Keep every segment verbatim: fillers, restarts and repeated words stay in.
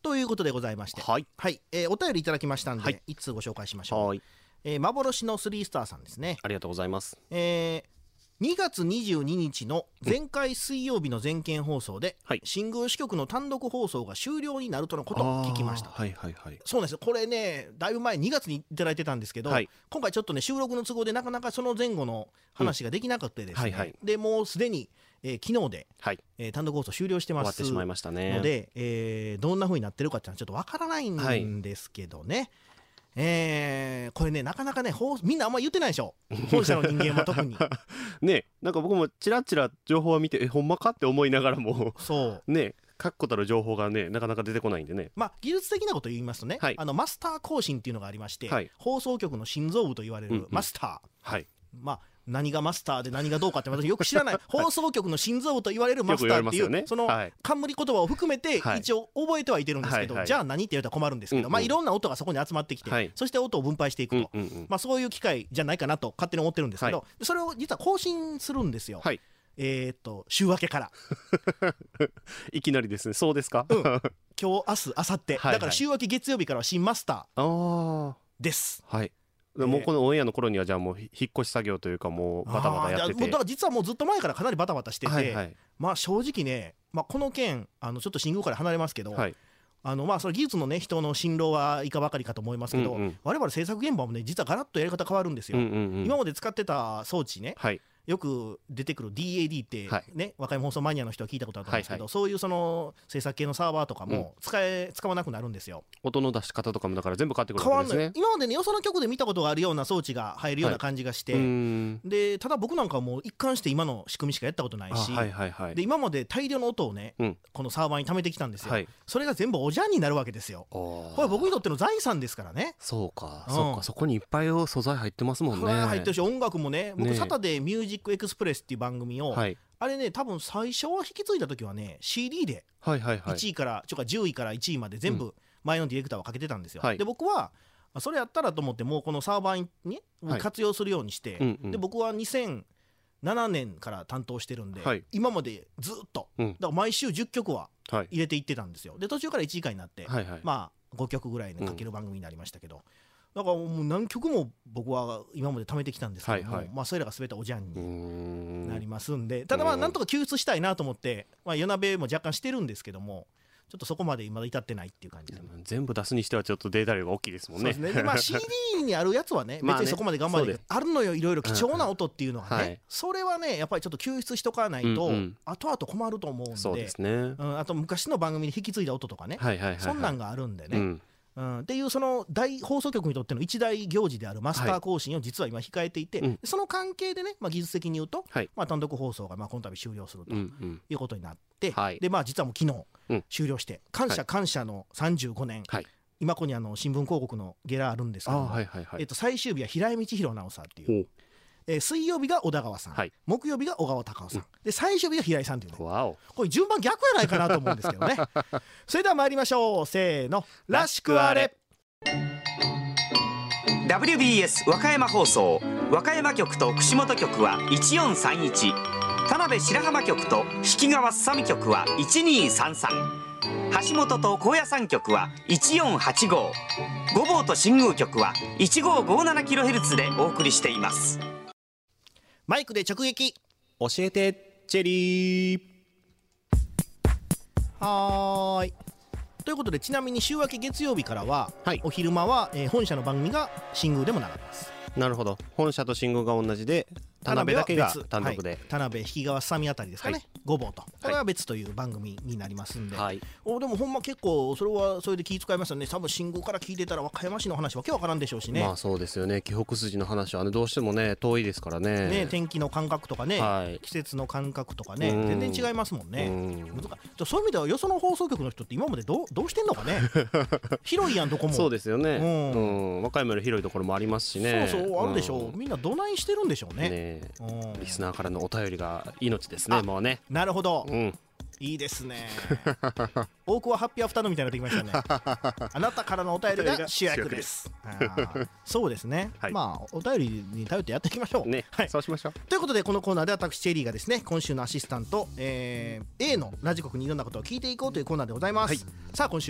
ということでございまして、 はい、 はい、えー、お便りいただきましたんで、はい、一通ご紹介しましょう。はい、えー、幻のスリースターさんですね。 ありがとうございます。 えーにがつにじゅうににちの前回水曜日の全県放送で、うん、新宮支局の単独放送が終了になるとのことを聞きました。 はいはいはい、 そうなんですよ。これね、だいぶ前にがつにいただいてたんですけど、はい、今回ちょっとね収録の都合でなかなかその前後の話ができなくてですね、うんはいはい、でもうすでに、えー、昨日で、はいえー、単独放送終了してます。 終わってしまいましたね。 ので、えー、どんな風になってるかっていうのはちょっとわからないんですけどね、はいえー、これねなかなかねみんなあんま言ってないでしょ本社の人間は特にね、なんか僕もちらちら情報を見てえほんまかって思いながらもそうね確固たる情報がねなかなか出てこないんでね、 まあ技術的なことを言いますとね、はい、あのマスター更新っていうのがありまして、はい、放送局の心臓部と言われるマスター、うんうんはい、まあ何がマスターで何がどうかって私よく知らない放送局の心臓部と言われるマスターっていう、ね、その冠言葉を含めて一応覚えてはいてるんですけど、はいはい、じゃあ何って言われたら困るんですけど、うんうんまあ、いろんな音がそこに集まってきて、はい、そして音を分配していくと、うんうんうんまあ、そういう機会じゃないかなと勝手に思ってるんですけど、はい、それを実は更新するんですよ、はい、えー、っと週明けからいきなりですね。そうですか、 うん、今日明日明後日、はいはい、だから週明け月曜日からは新マスターです。 はいもうこのオンエアの頃にはじゃあもう引っ越し作業というかもうバタバタやっててだから実はもうずっと前からかなりバタバタしてて、はいはい、まあ正直ね、まあ、この件あのちょっと新宮から離れますけど、はい、あのまあそれ技術のね人の辛労はいかばかりかと思いますけど、うんうん、我々制作現場もね実はガラッとやり方変わるんですよ、うんうんうん、今まで使ってた装置ね、はいよく出てくる ディーエーディー ってね、はい、若い放送マニアの人は聞いたことあると思うんですけど、はいはい、そういうその制作系のサーバーとかも使え、うん、使わなくなるんですよ。 音の出し方とかもだから全部変わってくるわけですね。 今までねよその局で見たことがあるような装置が入るような感じがして、はい、でただ僕なんかはもう一貫して今の仕組みしかやったことないし、はいはいはい、で今まで大量の音をね、うん、このサーバーに貯めてきたんですよ、はい、それが全部おじゃんになるわけですよ。これ僕にとっての財産ですからね。 そうか、うん、そうかそこにいっぱい素材入ってますもんね。 入ってるし音楽もね僕ねサタデーミュージックエクスプレスっていう番組を、はい、あれね多分最初は引き継いだ時はね シーディー でいちいからちょかじゅういからいちいまで全部前のディレクターはかけてたんですよ、うん、で僕はそれやったらと思ってもうこのサーバーに、ね、活用するようにして、はいうんうん、で僕はにせんななねんから担当してるんで、はい、今までずっと、うん、だから毎週じゅっきょくは入れていってたんですよ。で途中からいちじかんになって、はいはい、まあごきょくぐらいのかける番組になりましたけど、うんだからもう何曲も僕は今まで貯めてきたんですけども、はいはいまあ、それらが全ておじゃんになりますんでただまあなんとか救出したいなと思って、まあ、夜なべも若干してるんですけどもちょっとそこまでまだ至ってないっていう感じで全部出すにしてはちょっとデータ量が大きいですもんね。 そうですねで、まあ、シーディー にあるやつはね別にそこまで頑張ってあるのよいろいろ貴重な音っていうのがね、はい、それはねやっぱりちょっと救出しとかないと、うんうん、後々困ると思うんでそうですね、 うん、あと昔の番組で引き継いだ音とかね、はいはいはいはい、そんなんがあるんでね、うんうん、っていうその大放送局にとっての一大行事であるマスター更新を実は今控えていて、はい、その関係でね、まあ、技術的に言うと、はいまあ、単独放送がまあこの度終了するということになって、うんうんでまあ、実はもう昨日終了して、うん、感謝感謝のさんじゅうごねん、はい、今ここにあの新聞広告のゲラあるんですけども、はいはいはいえっと、最終日は平井道弘アナウンサーっていうえー、水曜日が小田川さん、はい、木曜日が小川隆夫さん、うん、で最終日が平井さんという、ね、これ順番逆やないかなと思うんですけどねそれでは参りましょう。せーのらしくあれ。 ダブリュービーエス 和歌山放送和歌山局と串本局はいちよんさんいち、田辺白浜局と引川すさみ局はいちにさんさん、橋本と高野山局はいちよんはちご、御坊と新宮局はいちごごななキロヘルツ でお送りしています。 マイクで直撃教えてチェリー。 はーいということでちなみに週明け月曜日からは、はい、お昼間は、えー、本社の番組が新宮でも流れます。 なるほど。本社と新宮が同じで田辺だけが単独で、はい、 田辺引川すさみあたりですかね、はい、ごぼうとこれは別という番組になりますんで、はい、おでもほんま結構それはそれで気遣いますよね。多分新宮から聞いてたら和歌山市の話わけわからんでしょうしね。 まあそうですよね。紀北筋の話は、ね、どうしてもね遠いですから ね, ね天気の感覚とかね、はい、季節の感覚とかね全然違いますもんね。うん難しそういう意味ではよその放送局の人って今までど う, どうしてんのかね広いやんどこも。 そうですよね、うんうん、和歌山より広いところもありますしね。 そうそうあるでしょう、うん、みんなどないしてるんでしょう ね, ね、 うん、リスナーからのお便りが命ですね。もうね。 なるほど、うん、いいですね大久保ハッピーアフターヌーンみたいになってきましたねあなたからのお便りが主役です。あそうですね、はい、まあお便りに頼ってやっていきましょうね、 はい、そうしましょう。 ということでこのコーナーで私チェリーがですね今週のアシスタント、えー、A のラジコクにいろんなことを聞いていこうというコーナーでございます、はい、さあ今週は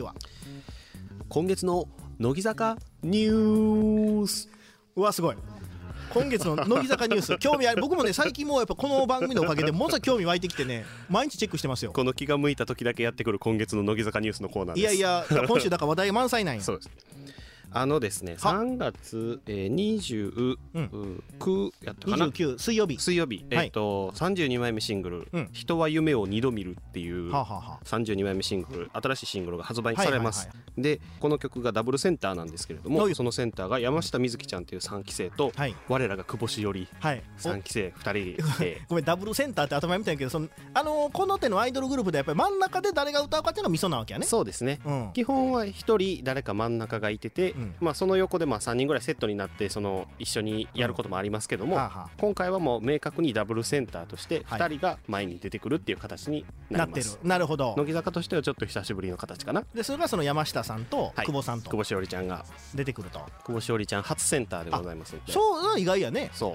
今月の乃木坂ニュース。 うわすごい、今月の乃木坂ニュース興味ある。僕もね最近もうやっぱこの番組のおかげでものすごい興味湧いてきてね、毎日チェックしてますよ。 この気が向いた時だけやってくる今月の乃木坂ニュースのコーナーです。 いやいや今週だから話題満載なんや。 そうです。あのですね、さんがつ、えー、にじゅうくやったかな、 にじゅうく水曜日水曜日、えーとさんじゅうにまいめシングル、うん、人は夢を二度見るっていうさんじゅうにまいめシングル、新しいシングルが発売されます、はいはいはい、でこの曲がダブルセンターなんですけれども、そのセンターが山下美月ちゃんというさんき生と、はい、我らが久保しおり、はい、さんき生ふたりでごめんダブルセンターって頭みたいだけど、その、あのー、この手のアイドルグループでやっぱり真ん中で誰が歌うかっていうのがミソなわけやね。 そうですね、うん、基本はひとり誰か真ん中がいてて、うん、まあその横ででまあさんにんぐらいセットになってその一緒にやることもありますけども、うんはあはあ、今回はもう明確にダブルセンターとしてふたりが前に出てくるっていう形になります、はい、なってる。 なるほど。 乃木坂としてはちょっと久しぶりの形かな。 でそれがその山下さんと久保さんと、 はい、久保しおりちゃんが出てくると。 久保しおりちゃん初センターでございますので。 そう意外やね。 そう、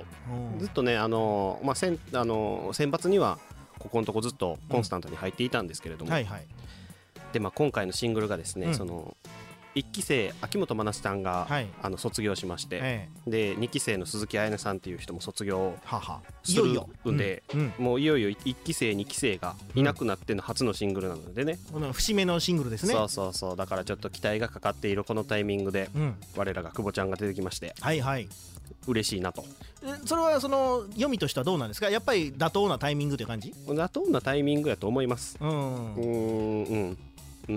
うん、ずっとねあの、まあ、せんあの選抜にはここのとこずっとコンスタントに入っていたんですけれども、うんはいはい、でまあ今回のシングルがですね、うん、そのいっき生秋元真夏さんが、はい、あの卒業しまして、ええ、でにき生の鈴木彩音さんっていう人も卒業するんで、うんうん、もういよいよいっき生にき生がいなくなっての初のシングルなのでね、 うん、節目のシングルですね。 そうそうそう、だからちょっと期待がかかっているこのタイミングで、うん、我らが久保ちゃんが出てきまして、はいはい、嬉しいなと。 それはその読みとしてはどうなんですか。やっぱり妥当なタイミングという感じ。 妥当なタイミングやと思います。うんうんうんうん、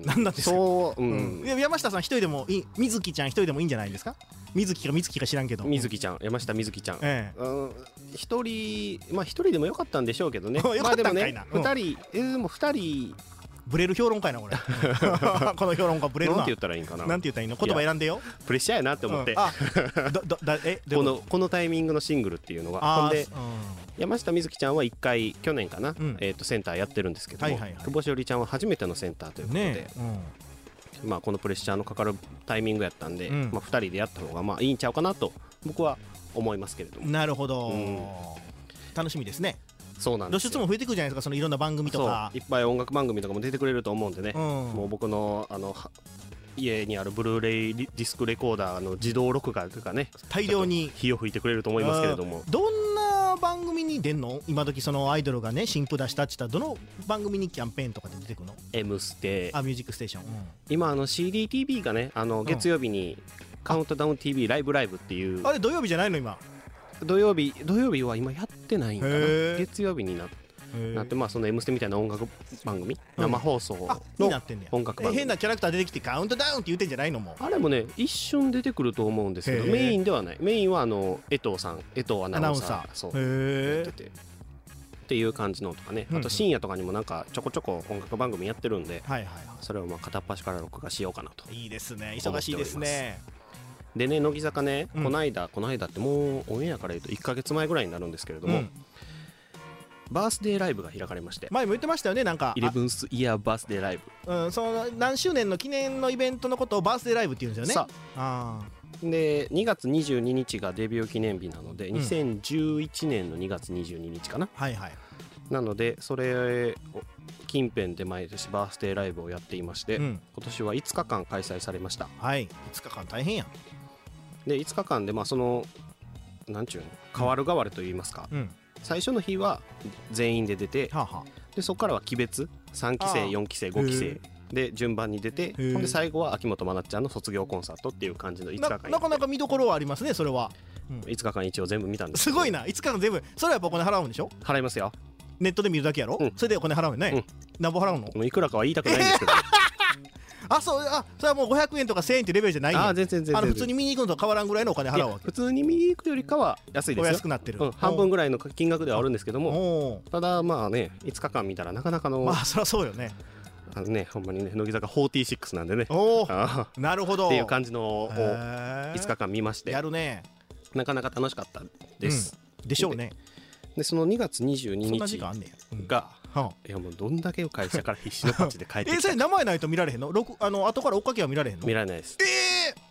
なんなんですか。そう、うんうん、山下さん一人でもいい、水木ちゃん一人でもいいんじゃないですか。水木か水木か知らんけど、 水木ちゃん、山下水木ちゃん、ええ、うん、一人まあ一人でもよかったんでしょうけどね。まあでもね、二人、えー、でも二人ブレる評論家やなこれこの評論家ブレるな。 なんて言ったらいいんかな。 なんて言ったらいいの。言葉選んでよ。 プレッシャーやなって思って、うん、あどどだえこのこのタイミングのシングルっていうのがほんで、うん、山下美月ちゃんはいっかい去年かな、うん、えー、とセンターやってるんですけども、はいはいはい、久保しおりちゃんは初めてのセンターということで、ね、うん、まあ、このプレッシャーのかかるタイミングやったんで、うん、まあ、ふたりでやった方がまあいいんちゃうかなと僕は思いますけれども。 なるほど、うん、楽しみですね。 そうなんですよ。 露出も増えてくるじゃないですか。そのいろんな番組とかいっぱい音楽番組とかも出てくれると思うんでね、うん、もう僕のあの家にあるブルーレイディスクレコーダーの自動録画とかね、 大量に火を吹いてくれると思いますけれども。 どんな番組に出んの今時。そのアイドルがね新譜出したって言ったらどの番組にキャンペーンとかで出てくるの。 M ステ、 あミュージックステーション、うん、 今あの シーディーティービー がねあの月曜日にカウントダウン ティービー ライブライブっていう、 あれ土曜日じゃないの今。 土曜日土曜日は今やってないんかな。月曜日になってなって、まあその M ステみたいな音楽番組、うん、生放送の音楽番組、 変なキャラクター出てきてカウントダウンって言ってんじゃないの。もあれもね一瞬出てくると思うんですけどメインではない。メインはあの江藤さん、江藤アナウンサー、そうやっててっていう感じのとかね、あと深夜とかにもなんかちょこちょこ音楽番組やってるんで、はいはいはい、それをまあ片っ端から録画しようかなと。 いいですね、忙しいですね。 でね、乃木坂ね、うん、この間この間ってもうオンエアから言うといっかげつまえぐらいになるんですけれども、うん、バースデーライブが開かれまして、 前も言ってましたよね、なんかイレブンスイヤーバースデーライブ、うん、その何周年の記念のイベントのことをバースデーライブって言うんですよね。あでにがつにじゅうににちがデビュー記念日なので、うん、にせんじゅういちねんのにがつにじゅうににちかな、はいはい、なのでそれ近辺で毎年バースデーライブをやっていまして、うん、今年はいつかかん開催されました。 はい、いつかかん大変やん。 でいつかかんでまあそのなんちゅうの変わる変わるといいますか、うん、最初の日は全員で出て、はあはあ、でそこからは期別さんき生よんき生ごき生で順番に出て、ほんで最後は秋元真夏ちゃんの卒業コンサートっていう感じのいつかかんな, なかなか見どころはありますね。それは、 うん、いつかかん一応全部見たんです。 すごいな。いつかかん全部それはやっぱお金払うんでしょ。 払いますよ。 ネットで見るだけやろ、うん、それでお金払うよね、うん、何ぼ払うの。 もういくらかは言いたくないんですけどあ、そう、あ、それはもうごひゃくえんとかせんえんってレベルじゃないんや。 あ、全然全然。 あの普通に見に行くのと変わらんぐらいのお金払うわけ。 普通に見に行くよりかは安いですよ。 お安くなってる、 うん、半分ぐらいの金額ではあるんですけども、ただまあねいつかかん見たらなかなかの、 まあそりゃそうよね。 あのね、ほんまにね乃木坂フォーティーシックスなんでね、 おなるほどっていう感じのをいつかかん見まして、 やるね。 なかなか楽しかったです、 うん、でしょうね。 でそのにがつにじゅうににちが、うん、いやもうどんだけ会社から必死のパッチで帰ってきたえー、それ名前ないと見られへんの。あの後から追っかけは見られへんの。 見られないです。 えー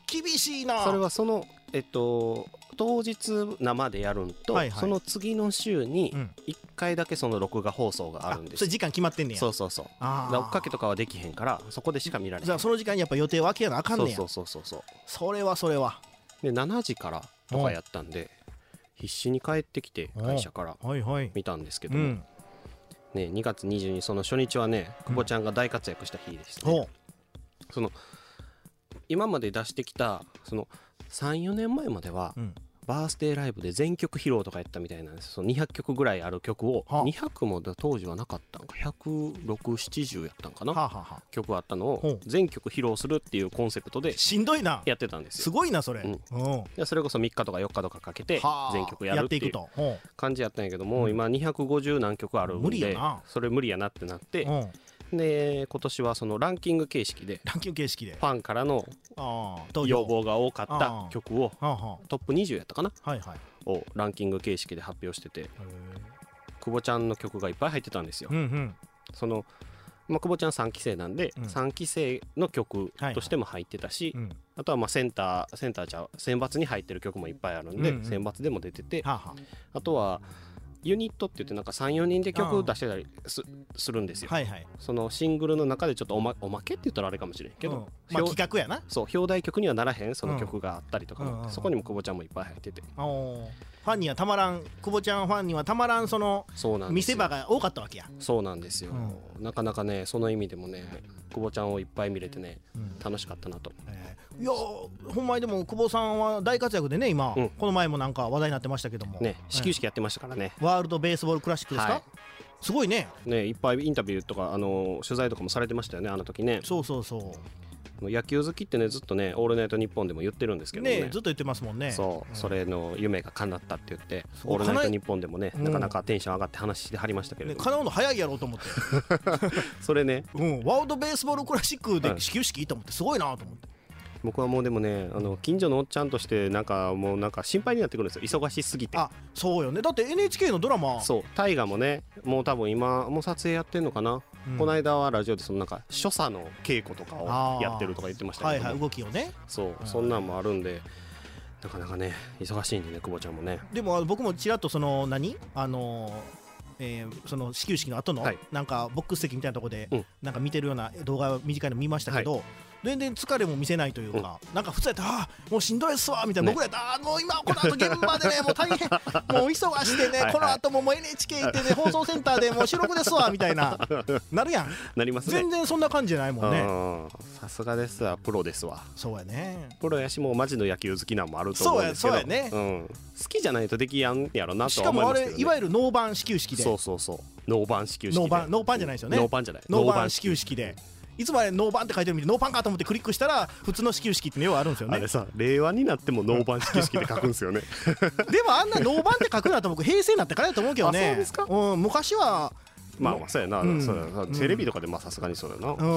厳しいな。 それはそのえっと当日生でやるんと、はいはい、その次の週にいっかいだけその録画放送があるんです、うん、 それ時間決まってんねや。 そうそうそう。あ追っかけとかはできへんからそこでしか見られへん。 じゃあその時間にやっぱ予定を空けやなあかんねや。 そうそうそうそう。 それはそれはでしちじからとかやったんで必死に帰ってきて会社から見たんですけども、はいはい、うんね、にがつにじゅうににちその初日はね久保ちゃんが大活躍した日でしたね、うん、その今まで出してきたそのさんよねんまえまでは、うん、バースデーライブで全曲披露とかやったみたいなんです。そのにひゃっきょくぐらいある曲を、はあ、にひゃくも当時はなかったんかひゃくろく、ななじゅうやったんかな、はあはあ、曲あったのを全曲披露するっていうコンセプトでしんどいなやってたんですよ。 すごいなそれ、うん、 でそれこそみっかとかよっかとかかけて全曲やるっていう感じやったんやけども、今にひゃくごじゅうなんきょくあるんで無理やな、それ無理やなってなって、で今年はそのランキング形式でランキング形式でファンからの要望が多かった曲をトップにじゅうやったかな、はいはい、をランキング形式で発表してて、久保ちゃんの曲がいっぱい入ってたんですよ、うんうん、その、まあ、久保ちゃんさんきせいなんで、うん、さんきせいの曲としても入ってたし、はいはい、あとはまあセンターセンターじゃ選抜に入ってる曲もいっぱいあるんで、うんうん、選抜でも出てて、ははあとはユニットって言ってなんか さんよにんで曲出してたり す, するんですよ、はいはい、そのシングルの中でちょっと おま, おまけって言ったらあれかもしれんけど、うんまあ、企画やな。 そう表題曲にはならへんその曲があったりとか、うん、そこにも久保ちゃんもいっぱい入ってて、 ファンにはたまらん久保ちゃんファンにはたまらんその見せ場が多かったわけや。 そうなんですよ、うん、なかなかねその意味でもね久保ちゃんをいっぱい見れてね、うん、楽しかったなと、えー、いやほんまにでも久保さんは大活躍でね今、うん、この前もなんか話題になってましたけどもね始球式やってましたからね、 ワールドベースボールクラシックですか、はい、すごいねねいっぱいインタビューとかあの取材とかもされてましたよねあの時ね。 そうそうそう野球好きってねずっとねオールナイトニッポンでも言ってるんですけど ね, ねずっと言ってますもんね。 そう、うん、それの夢が叶ったって言ってオールナイトニッポンでもね、うん、なかなかテンション上がって話してはりましたけれども、 ね、叶うの早いやろうと思ってそれね、 うん、ワールドベースボールクラシックで始球式と思ってすごいなと思って、 僕はもうでもねあの近所のおっちゃんとしてなんかもうなんか心配になってくるんですよ忙しすぎて。 あそうよねだって エヌエイチケー のドラマそう大河もねもう多分今もう撮影やってんのかな、うん、この間はラジオでそのなんか所作の稽古とかをやってるとか言ってましたけど、 はいはい動きをねそう、うん、そんなんもあるんでなかなかね忙しいんでね久保ちゃんもね。 でも僕もちらっとその何あのーえー、その始球式の後の、はい、なんかボックス席みたいなところで、うん、なんか見てるような動画短いの見ましたけど、はい、全然疲れも見せないというか、うん、なんか普通やったらあもうしんどいっすわみたいな、ね、僕やったらあもう今この後現場でねもう大変もう忙してねはい、はい、この後ももう エヌエイチケー 行ってね放送センターでもう収録ですわみたいななるやんなりますね。 全然そんな感じじゃないもんね。 さすがですわプロですわ。 そうやねプロやしもうマジの野球好きなんもあると思うんですけどそうやそうやね、うん、 好きじゃないとできやんやろなとは思いますけど、ね、 しかもあれいわゆるノーバン始球式でそうそうそうノーバン始球式でノーバンノーパンじゃないですよね。 ノーパンじゃないノーバン始球式でいつもあれノーバンって書いてるみてノーパンかと思ってクリックしたら普通の始球式っていうのがあるんですよね。 あれさ令和になってもノーバン始球式で書くんですよねでもあんなノーバンって書くなと僕平成になってからだと思うけどね。 あそうですか、 うん、昔はまあまあそうやな、うん、そうやテレビとかでまあさすがにそうやな、うん、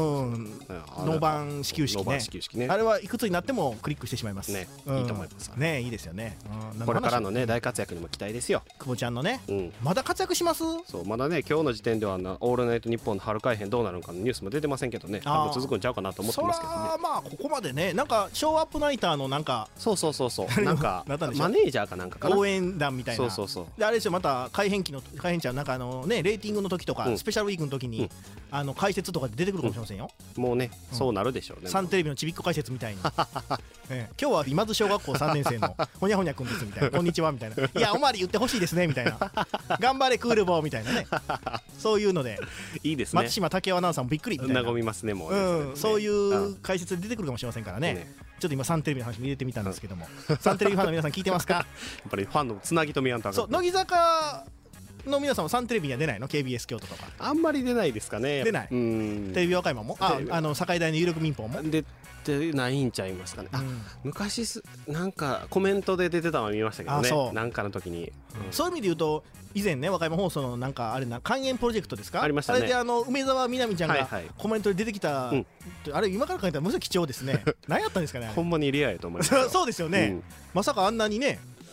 ノーバン始球式 ね, ノーバン始球式ねあれはいくつになってもクリックしてしまいますね、 うん、 いいと思いますねいいですよね、 うん、これからのね大活躍にも期待ですよ久保ちゃんのね、 うん、 まだ活躍します。 そうまだね今日の時点ではなオールナイトニッポンの春改編どうなるのかのニュースも出てませんけどね多分続くんちゃうかなと思ってますけどね。 そらまあここまでねなんかショーアップナイターのなんかそうそうそうそうなんかマネージャーかなんかかな応援団みたいなそうそうそうであれですよまた改編期の改編期はなんかあのねレーティングの時とか、うん、スペシャルウィークの時に、うん、あの解説とかで出てくるかもしれませんよ、 うん、もうね、うん、そうなるでしょうね。 サンテレビのちびっこ解説みたいに、ええ、今日は今津小学校さんねん生のほにゃほにゃくんですみたいなこんにちはみたいないやおまわり言ってほしいですねみたいな頑張れクールボーみたいなねそういうのでいいですね。 松島武雄アナウンサーもびっくりみたいな和みますねもう、 うん、そういう解説で出てくるかもしれませんからね、ねちょっと今サンテレビの話も入れてみたんですけども、うん、サンテレビファンの皆さん聞いてますかやっぱりファンのつなぎとみやんとそう乃木坂の皆さんもサンテレビには出ないの ケービーエス 京都とかあんまり出ないですかね。 出ないうんテレビ和歌山もああの境大の有力民放も出てないんちゃいますかね、うん、あ昔すなんかコメントで出てたの見ましたけどねそうなんかの時に、 うん、そういう意味で言うと以前ね和歌山放送のなんかあれな肝炎プロジェクトですかありましたね。 あれであの梅沢みなみちゃんがコメントで出てきた、はいはい、あれ今から考えたらむしろ貴重ですね何やったんですかねあれほんまにレアやと思いますそうですよね、うん、まさかあんなにね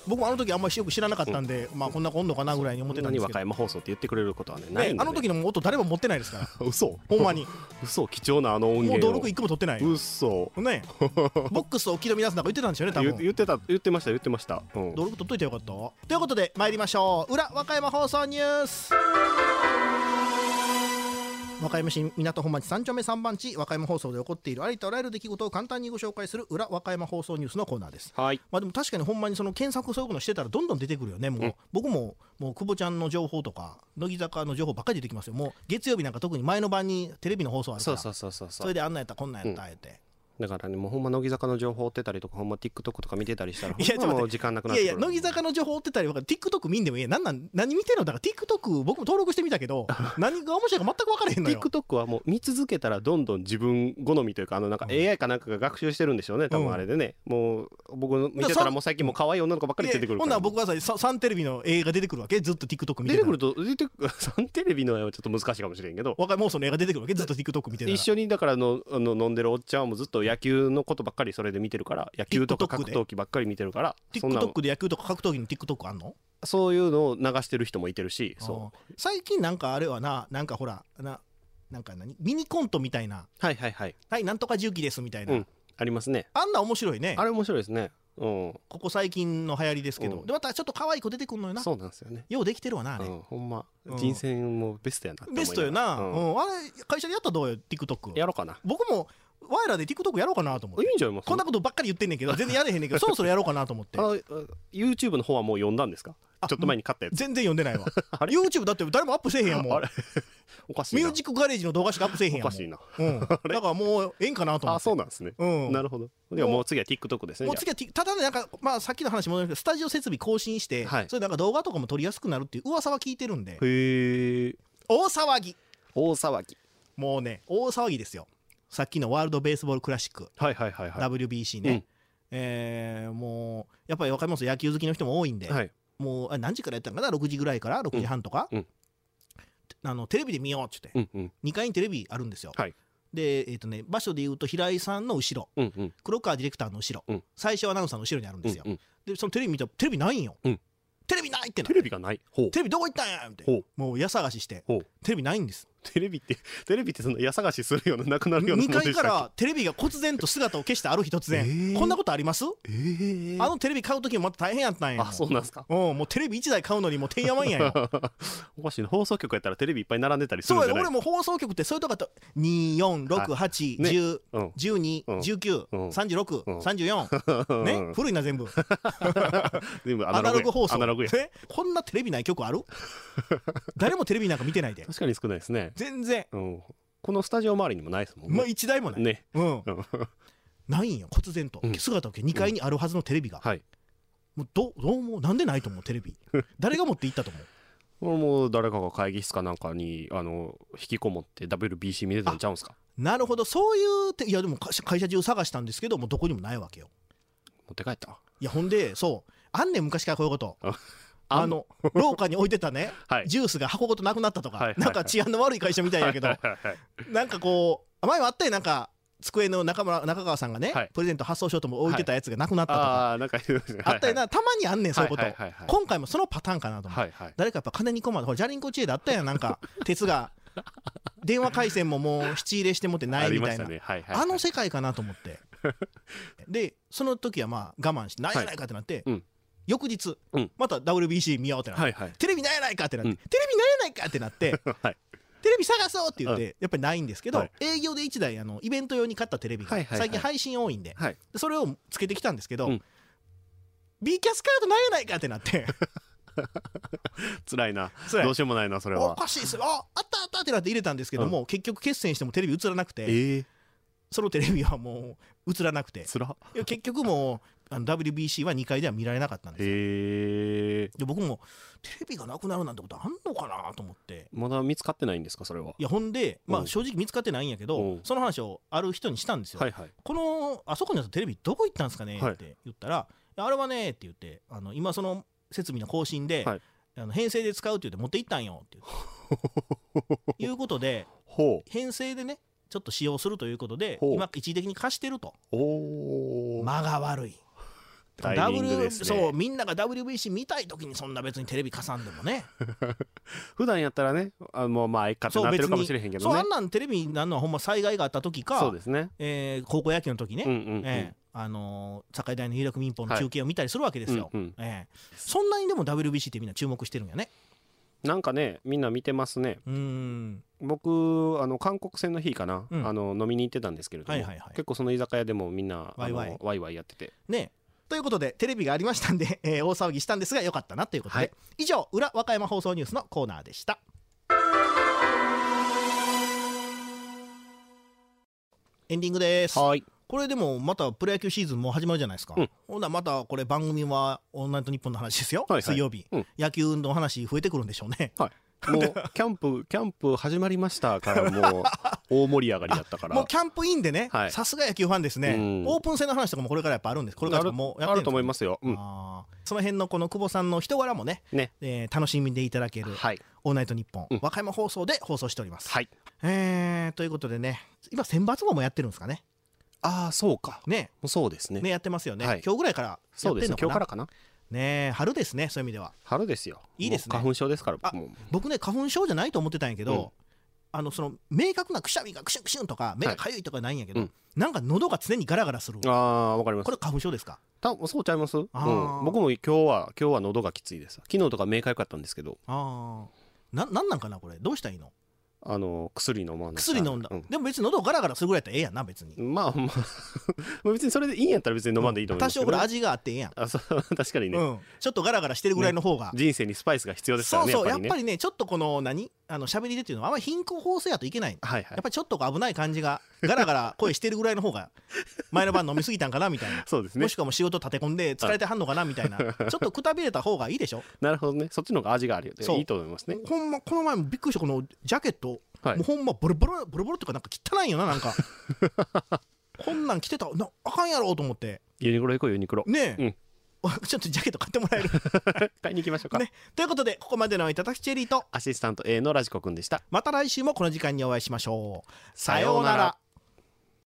僕もあの時あんまりよく知らなかったんで、うん、まあこんな子おんのかなぐらいに思ってたんですけど、 和歌山放送って言ってくれることはねないんで、ね、 あの時の音誰も持ってないですから嘘ほんまに嘘貴重なあの音源をもう登録いっこも取ってないよ嘘ねボックスを木戸皆さんなんか言ってたんですよね多分言ってた言ってました言ってました、うん、 登録取っといてよかったということで参りましょう裏和歌山放送ニュース。和歌山市港本町さん丁目さん番地和歌山放送で起こっているありとあらゆる出来事を簡単にご紹介する裏和歌山放送ニュースのコーナーです。 はい、 まあでも確かにほんまにその検索そういうのしてたらどんどん出てくるよね。もう、うん、僕ももう久保ちゃんの情報とか乃木坂の情報ばっかり出てきますよ。もう月曜日なんか特に前の晩にテレビの放送あるから、 そうそうそうそう、 それであんなんやったこんなんやったあえて、うんだからねもうほんま乃木坂の情報追ってたりとかほんま TikTok とか見てたりしたらほんまもう時間なくなってくる。 いやいや乃木坂の情報追ってたりとか TikTok 見んでもいいやなんなん何見てんのだから TikTok 僕も登録してみたけど何が面白いか全く分からへんのよ。 TikTok はもう見続けたらどんどん自分好みというかあのなんか エーアイ かなんかが学習してるんでしょうね多分あれでね、うん、もう僕見てたらもう最近もう可愛い女の子ばっかり出てくるから、 ほんなら僕はさサンテレビの映画出てくるわけずっと TikTok 見てたら出てくると出てくるサンテレビの絵はちょっと難しいかもしれんけど和歌山放送の映画出てくるわけずっと TikTok 見てたら一緒にだからのあの飲んでるおっちゃんはもうずっと野球のことばっかりそれで見てるから野球とか格闘技ばっかり見てるから TikTok で野球とか格闘技の TikTok あんの？ そういうのを流してる人もいてるしそう最近なんかあれはななんかほらななんか何ミニコントみたいなはいはいはいはいなんとか重機ですみたいな、 うん、ありますね。 あんな面白いね。 あれ面白いですね、うん、 ここ最近の流行りですけど、うん、でまたちょっと可愛い子出てくるのよな。 そうなんですよね。 ようできてるわなあれ、 うん、ほんま、うん、人選もベストやなって思いながらベストよな、うんうん、あれ会社でやったらどうよ TikTok やろうかな。 僕もワイらで TikTok やろうかなと思って。 いいんじゃないますこんなことばっかり言ってんねんけど全然やれへんねんけどそろそろやろうかなと思ってあの YouTube の方はもう読んだんですか？ちょっと前に買ったやつ全然読んでないわYouTube だって誰もアップせえへんやんもう。あれおかしいな。 ミュージックガレージの動画しかアップせえへんやん。 おかしいな、 うん、だからもうええんかなと思って。 あそうなんですね、うん、なるほど。ではもう次は TikTok ですね。 もう次はただねなんかまあさっきの話戻るけどスタジオ設備更新して、はい、それなんか動画とかも撮りやすくなるっていう噂は聞いてるんで。 へえ。 大騒ぎ大騒ぎもうね大騒ぎですよ。さっきのワールドベースボールクラシック、 はいはいはいはい、 ダブリュービーシー ね、うんえー、もうやっぱり分かります野球好きの人も多いんで、はい、もう何時からやったのかなろくじぐらいからろくじはんとか、うん、あのテレビで見ようって言って、うんうん、にかいにテレビあるんですよ、はい、で、えーとね、場所でいうと平井さんの後ろ、うんうん、黒川ディレクターの後ろ、うん、最初アナウンサーの後ろにあるんですよ、うんうん、でそのテレビ見たらテレビないんよ、うん、テレビないってなテレビがないほうテレビどこ行ったんやってもう家探ししてテレビないんです。テレビってテレビってその家探しするようななくなるようなものでしたっけ？ にかいからテレビが忽然と姿を消してある日突然、えー、こんなことあります？えー、あのテレビ買う時もまた大変やったんや。 あそうなんですか。 うんもうテレビいちだい買うのにもうてんやわんやよおかしいな。放送局やったらテレビいっぱい並んでたりするんじゃない？ そう俺も放送局ってそういうとことにじゅうよん、ろく、はち、じゅう、じゅうに、じゅうきゅう、さんじゅうろく、さんじゅうよんね古いな全部全部アナログ放送アナログやこんなテレビない曲ある誰もテレビなんか見てないで。 確かに少ないですね全然、うん、 このスタジオ周りにもないですもんね。 まあ一台もないね、うん、ないんよ忽然と、うん、姿を消にかいにあるはずのテレビが、うんはい、もう ど, どうもなんでないと思うテレビ誰が持って行ったと思うもう誰かが会議室かなんかにあの引きこもって ダブリュービーシー 見れたんちゃうんすか？ なるほどそういうていやでも会社中探したんですけどもうどこにもないわけよ。 持って帰った？いやほんでそうあんねん昔からこういうことあの廊下に置いてたね、はい、ジュースが箱ごとなくなったとか、はいはいはい、なんか治安の悪い会社みたいやけど、はいはいはい、なんかこう前もあったよなんか机の 中, 村中川さんがね、はい、プレゼント発送しようとも置いてたやつがなくなったとか、はい、あ, なんかあったよな、はいはい、たまにあんねんそういうこと、はいはいはいはい、今回もそのパターンかなと思って、はいはい、誰かやっぱ金に困るほらジャリンコ知恵であったやんなんか鉄が電話回線ももう質入れしてもってないみたいな あ,、ねはいはいはい、あの世界かなと思ってでその時はまあ我慢してないやないかってなって、はいうん翌日、うん、また ダブリュービーシー 見ようってなって、はいはい、テレビないやないかってなって、うん、テレビないやないかってなって、はい、テレビ探そうって言って、うん、やっぱりないんですけど、はい、営業でいちだいあのイベント用に買ったテレビが、はいはいはい、最近配信多いんで、はい、でそれをつけてきたんですけど、うん、B キャスカードないやないかってなって辛いなどうしようもないなそれはおかしいっすよ あ, あったあったってなって入れたんですけども、うん、結局決戦してもテレビ映らなくて、えー、そのテレビはもう映らなくてつらいや結局もうあの ダブリュービーシー はにかいでは見られなかったんですよ。へで僕もテレビがなくなるなんてことあんのかなと思ってまだ見つかってないんですかそれは。 いやほんで、まあ、正直見つかってないんやけどその話をある人にしたんですよ、はいはい、このあそこにあったテレビどこ行ったんですかねって言ったら、はい、あれはねって言ってあの今その設備の更新で、はい、あの編成で使うって言って持って行ったんよっていうことでほう編成でねちょっと使用するということで今一時的に貸してると間が悪いタイミングですね。 そうみんなが ダブリュービーシー 見たい時にそんな別にテレビかさんでもね普段やったらねあもうまあええかってなってるかもしれへんけどね。 そうあんなんテレビになるのはほんま災害があった時かそうですね、 えー、高校野球の時ね、 うんうんうんえーあのー、境大の有楽民放の中継を見たりするわけですよ、 はいうんうんえー、そんなにでも ダブリュービーシー ってみんな注目してるんやね。 なんかねみんな見てますね。 うーん僕あの韓国戦の日かな、うん、あの飲みに行ってたんですけれども、 はいはいはい、 結構その居酒屋でもみんなワイワイあのワイワイやっててね。ということでテレビがありましたんで、えー、大騒ぎしたんですがよかったなということで、はい、以上裏和歌山放送ニュースのコーナーでした。エンディングです。 はい。 これでもまたプロ野球シーズンも始まるじゃないですか、うん、ほんならまたこれ番組はオンライトニッポンの話ですよ、はいはい、水曜日、うん、野球の話増えてくるんでしょうね、はい、 もうキャンプキャンプ始まりましたからもう大盛り上がりだったからもうキャンプインでね、さすが野球ファンですね、うん、オープン戦の話とかもこれからやっぱあるんです。これからもうやってるんですか、 あると思いますよ、うん、 あその辺のこの久保さんの人柄もね、ねえー、楽しみでいただける、はい、オールナイトニッポン、うん、和歌山放送で放送しております、はいえー、ということでね今選抜部もやってるんですかね。 ああそうかねそうですねねやってますよね、はい、今日ぐらいからやってんのかな。 そうですね今日からかなね春ですね。そういう意味では春ですよ。 いいですね。 花粉症ですからもう僕ね花粉症じゃないと思ってたんやけど、うん、あのその明確なくしゃみがクシュンクシュンとか目がかゆいとかないんやけど、はいうん、なんか喉が常にガラガラする。 ああわかります。 これ花粉症ですか。 たそうちゃいます、うん、僕も今日は今日は喉がきついです。昨日とか目かゆかったんですけどあななんなんかなこれどうしたらいいの。 あの薬飲まない。 薬飲んだ、うん、でも別に喉ガラガラするぐらいやったらええやんな別に。 まあまあ別にそれでいいんやったら別に飲まんでいいと思いますけど、ね、 多少これ味があってええやん。 あそう確かにね、うん、 ちょっとガラガラしてるぐらいの方が、 ね、人生にスパイスが必要ですからね。 そうそうや, っぱりね、やっぱりねちょっとこの何あの喋りでっていうのはあんまり貧困法制やといけない、はいはい、やっぱりちょっと危ない感じがガラガラ声してるぐらいの方が前の晩飲みすぎたんかなみたいなそうですね。 もしくはもう仕事立て込んで疲れてはんのかなみたいなちょっとくたびれた方がいいでしょ。 なるほどね。そっちの方が味があるよね。いいと思いますね。 ほんまこの前もびっくりしたこのジャケット、はい、もうほんまボロボロボロボロっていうかなんか汚いよななんかこんなん着てたなあかんやろうと思って。 ユニクロ行こうユニクロねえ、うんちょっとジャケット買ってもらえる買いに行きましょうか、 ね、ということでここまでのいただきチェリーとアシスタント A のラジコくんでした。 また来週もこの時間にお会いしましょう。さようなら。